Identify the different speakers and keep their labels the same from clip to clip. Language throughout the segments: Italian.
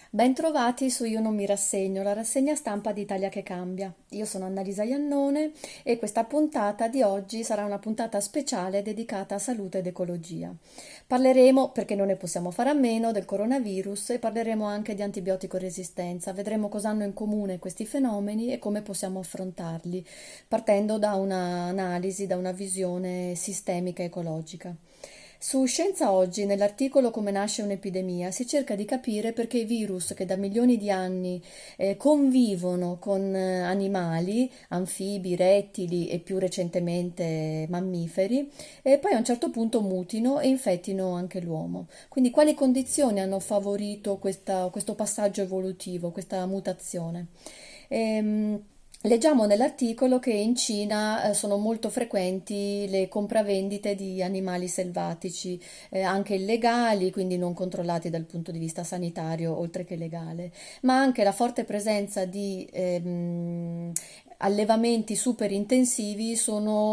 Speaker 1: Bentrovati su Io non mi rassegno, la rassegna stampa di Italia che cambia. Io sono Annalisa Iannone e questa puntata di oggi sarà una puntata speciale dedicata a salute ed ecologia. Parleremo, perché non ne possiamo fare a meno, del coronavirus e parleremo anche di antibiotico resistenza. Vedremo cosa hanno in comune questi fenomeni e come possiamo affrontarli, partendo da un'analisi, da una visione sistemica e ecologica. Su Scienza Oggi, nell'articolo Come nasce un'epidemia, si cerca di capire perché i virus che da milioni di anni convivono con animali, anfibi, rettili e più recentemente mammiferi, e poi a un certo punto mutino e infettino anche l'uomo. Quindi quali condizioni hanno favorito questo passaggio evolutivo, questa mutazione? Ehm, Leggiamo nell'articolo che in Cina sono molto frequenti le compravendite di animali selvatici, anche illegali, quindi non controllati dal punto di vista sanitario, oltre che legale, ma anche la forte presenza di allevamenti super intensivi sono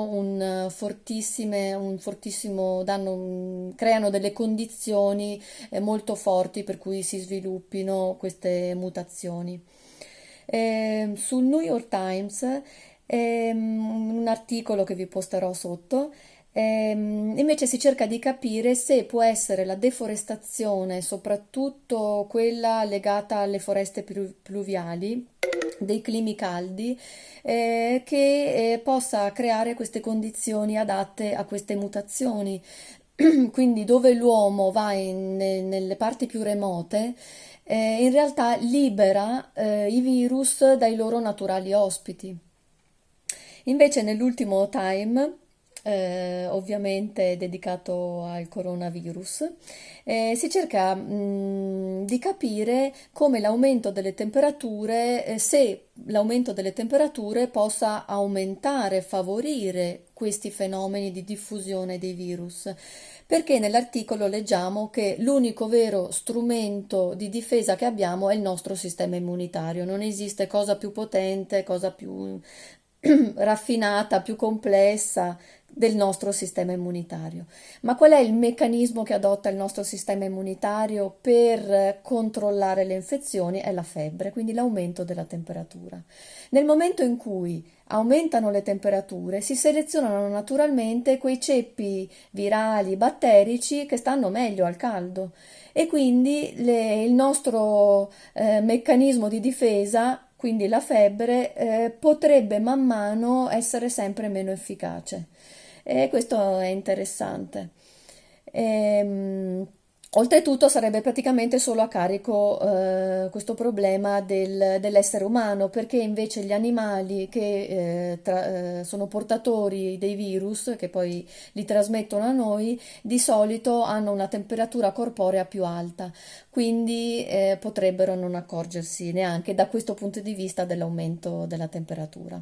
Speaker 1: un fortissimo danno, creano delle condizioni molto forti per cui si sviluppino queste mutazioni. Sul New York Times, un articolo che vi posterò sotto, invece si cerca di capire se può essere la deforestazione, soprattutto quella legata alle foreste pluviali, dei climi caldi, che possa creare queste condizioni adatte a queste mutazioni. Quindi dove l'uomo va nelle parti più remote, in realtà libera i virus dai loro naturali ospiti. Invece nell'ultimo Time, ovviamente dedicato al coronavirus, si cerca di capire come l'aumento delle temperature, se l'aumento delle temperature possa aumentare, favorire questi fenomeni di diffusione dei virus. Perché nell'articolo leggiamo che l'unico vero strumento di difesa che abbiamo è il nostro sistema immunitario. Non esiste cosa più potente, cosa più raffinata, più complessa del nostro sistema immunitario. Ma qual è il meccanismo che adotta il nostro sistema immunitario per controllare le infezioni? È la febbre, quindi l'aumento della temperatura. Nel momento in cui aumentano le temperature, si selezionano naturalmente quei ceppi virali, batterici che stanno meglio al caldo e quindi il nostro meccanismo di difesa, quindi la febbre, potrebbe man mano essere sempre meno efficace. E questo è interessante. Ehm, Oltretutto sarebbe praticamente solo a carico questo problema dell'essere umano, perché invece gli animali che sono portatori dei virus, che poi li trasmettono a noi, di solito hanno una temperatura corporea più alta, quindi potrebbero non accorgersi neanche da questo punto di vista dell'aumento della temperatura.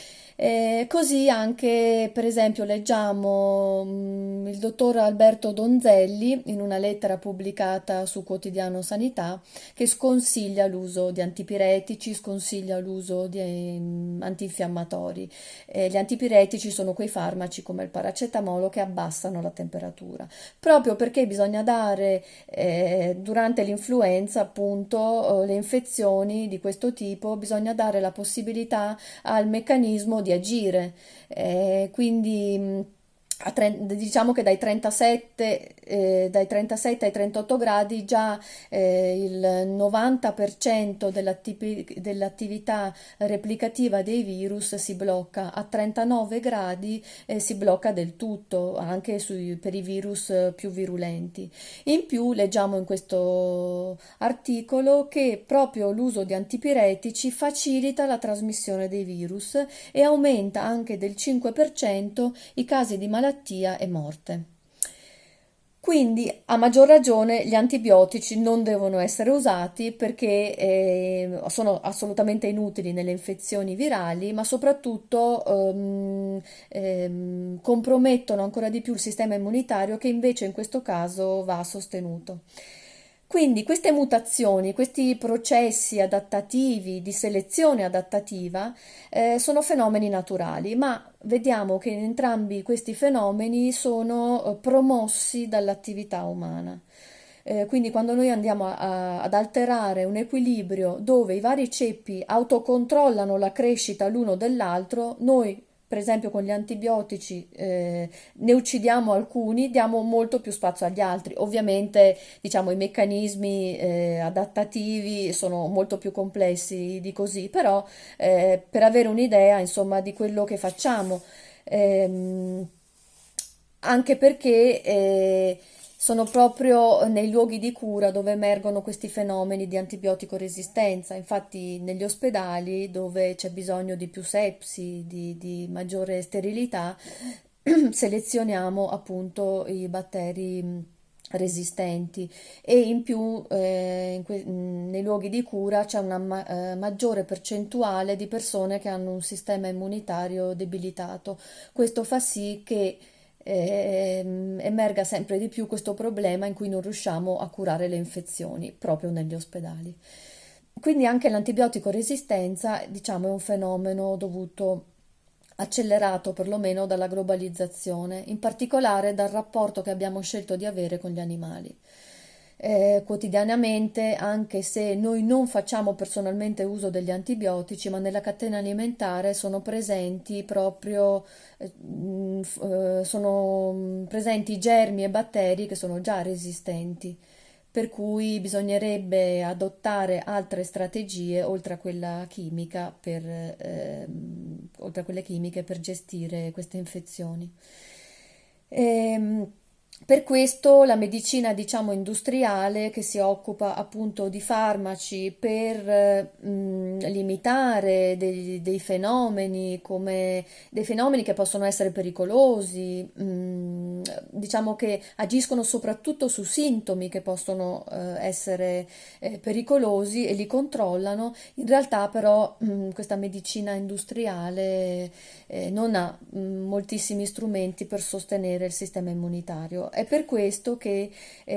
Speaker 1: Così anche, per esempio, leggiamo il dottor Alberto Donzelli in una lettera pubblicata su Quotidiano Sanità che sconsiglia l'uso di antipiretici, sconsiglia l'uso di antinfiammatori. Gli antipiretici sono quei farmaci come il paracetamolo che abbassano la temperatura, proprio perché bisogna dare durante l'influenza, appunto, le infezioni di questo tipo, bisogna dare la possibilità al meccanismo di agire. Quindi diciamo che dai 37 ai 38 gradi già il 90% dell'attività replicativa dei virus si blocca, a 39 gradi si blocca del tutto, anche per i virus più virulenti. In più leggiamo in questo articolo che proprio l'uso di antipiretici facilita la trasmissione dei virus e aumenta anche del 5% i casi di malattia e morte. Quindi, a maggior ragione, gli antibiotici non devono essere usati perché sono assolutamente inutili nelle infezioni virali, ma soprattutto compromettono ancora di più il sistema immunitario che invece in questo caso va sostenuto. Quindi queste mutazioni, questi processi adattativi di selezione adattativa sono fenomeni naturali, ma vediamo che entrambi questi fenomeni sono promossi dall'attività umana. Quindi quando noi andiamo ad alterare un equilibrio dove i vari ceppi autocontrollano la crescita l'uno dell'altro, noi per esempio con gli antibiotici ne uccidiamo alcuni, diamo molto più spazio agli altri. Ovviamente, diciamo, i meccanismi adattativi sono molto più complessi di così, però per avere un'idea, insomma, di quello che facciamo. Ehm, Anche perché sono proprio nei luoghi di cura dove emergono questi fenomeni di antibiotico resistenza. Infatti, negli ospedali dove c'è bisogno di più sepsi, di maggiore sterilità, selezioniamo appunto i batteri resistenti e in più nei luoghi di cura c'è una maggiore percentuale di persone che hanno un sistema immunitario debilitato. Questo fa sì che emerga sempre di più questo problema in cui non riusciamo a curare le infezioni proprio negli ospedali. Quindi anche l'antibiotico resistenza, diciamo, è un fenomeno dovuto accelerato perlomeno dalla globalizzazione, in particolare dal rapporto che abbiamo scelto di avere con gli animali. Quotidianamente, anche se noi non facciamo personalmente uso degli antibiotici, ma nella catena alimentare sono presenti proprio sono presenti germi e batteri che sono già resistenti, per cui bisognerebbe adottare altre strategie oltre a quelle chimiche per gestire queste infezioni. Ehm, per questo la medicina, diciamo, industriale che si occupa appunto di farmaci per limitare dei fenomeni come dei fenomeni che possono essere pericolosi, diciamo che agiscono soprattutto su sintomi che possono essere pericolosi e li controllano. In realtà però questa medicina industriale non ha moltissimi strumenti per sostenere il sistema immunitario. È per questo che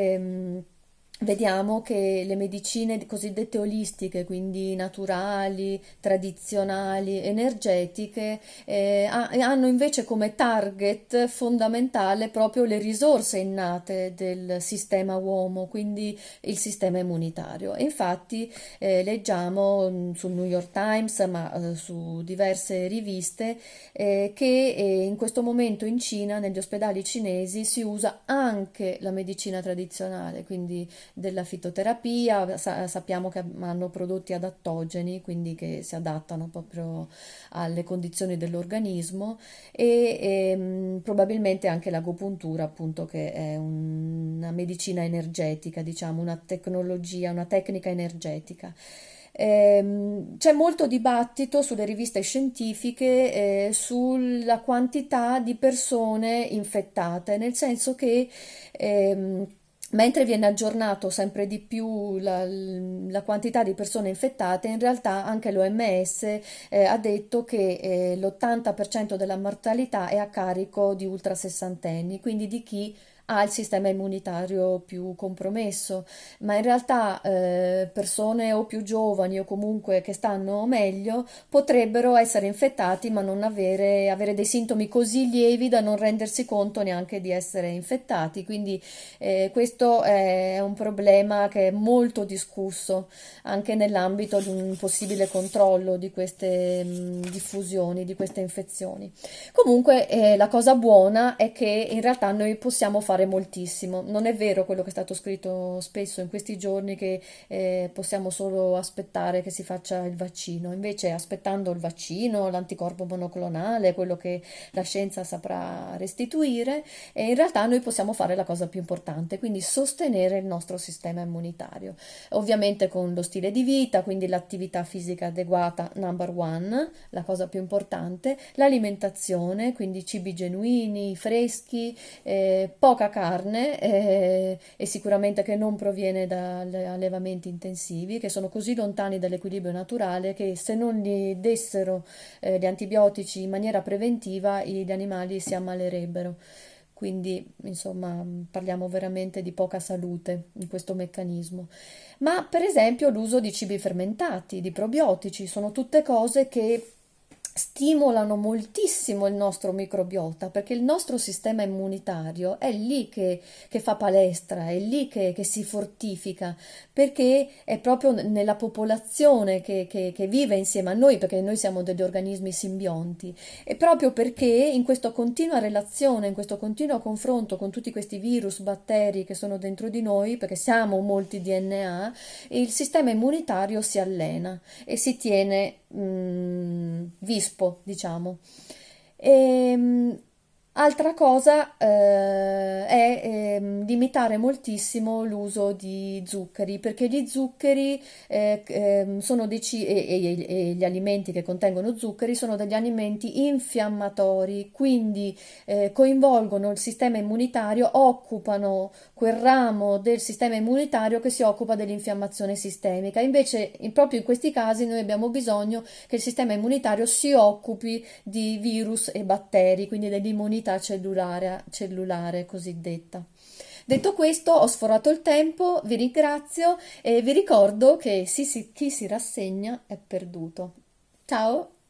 Speaker 1: vediamo che le medicine cosiddette olistiche, quindi naturali, tradizionali, energetiche, hanno invece come target fondamentale proprio le risorse innate del sistema uomo, quindi il sistema immunitario. E infatti leggiamo sul New York Times, ma su diverse riviste, che in questo momento in Cina, negli ospedali cinesi, si usa anche la medicina tradizionale, quindi della fitoterapia. Sappiamo che hanno prodotti adattogeni, quindi che si adattano proprio alle condizioni dell'organismo e probabilmente anche l'agopuntura, appunto, che è una medicina energetica, diciamo, una tecnologia, una tecnica energetica. C'è molto dibattito sulle riviste scientifiche sulla quantità di persone infettate, nel senso che mentre viene aggiornato sempre di più la quantità di persone infettate, in realtà anche l'OMS ha detto che l'80% della mortalità è a carico di ultra sessantenni, quindi di chi ha il sistema immunitario più compromesso, ma in realtà persone o più giovani o comunque che stanno meglio potrebbero essere infettati ma non avere dei sintomi così lievi da non rendersi conto neanche di essere infettati. Quindi questo è un problema che è molto discusso anche nell'ambito di un possibile controllo di queste diffusioni, di queste infezioni. Comunque, la cosa buona è che in realtà noi possiamo fare moltissimo. Non è vero quello che è stato scritto spesso in questi giorni che possiamo solo aspettare che si faccia il vaccino. Invece, aspettando il vaccino, l'anticorpo monoclonale, quello che la scienza saprà restituire, in realtà noi possiamo fare la cosa più importante, quindi sostenere il nostro sistema immunitario. Ovviamente con lo stile di vita, quindi l'attività fisica adeguata, number one, la cosa più importante, l'alimentazione, quindi cibi genuini, freschi, poca carne e sicuramente che non proviene da allevamenti intensivi, che sono così lontani dall'equilibrio naturale che se non gli dessero gli antibiotici in maniera preventiva, gli animali si ammalerebbero. Quindi, insomma, parliamo veramente di poca salute in questo meccanismo. Ma, per esempio, l'uso di cibi fermentati, di probiotici, sono tutte cose che stimolano moltissimo il nostro microbiota perché il nostro sistema immunitario è lì che fa palestra, è lì che si fortifica, perché è proprio nella popolazione che vive insieme a noi, perché noi siamo degli organismi simbionti, e proprio perché in questa continua relazione, in questo continuo confronto con tutti questi virus, batteri che sono dentro di noi, perché siamo molti DNA, il sistema immunitario si allena e si tiene vispo, diciamo. E, altra cosa è limitare moltissimo l'uso di zuccheri, perché gli zuccheri sono e gli alimenti che contengono zuccheri sono degli alimenti infiammatori, quindi coinvolgono il sistema immunitario, occupano quel ramo del sistema immunitario che si occupa dell'infiammazione sistemica. Invece, proprio in questi casi, noi abbiamo bisogno che il sistema immunitario si occupi di virus e batteri, quindi dell'immunità cellulare cosiddetta. Detto questo, ho sforato il tempo, vi ringrazio e vi ricordo che chi si rassegna è perduto. Ciao!